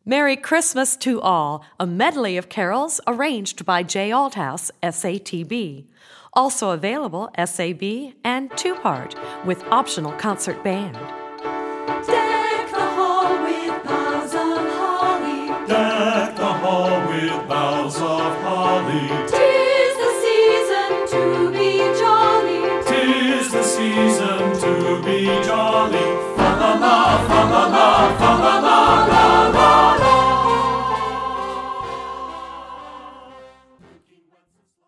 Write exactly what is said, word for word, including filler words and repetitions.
Merry Christmas to All, a medley of carols arranged by Jay Althouse, S A T B. Also available S A B and two-part with optional concert band. Deck the hall with boughs of holly. Deck the hall with boughs of holly. Tis the season to be jolly. Tis the season to be jolly. Fa la la.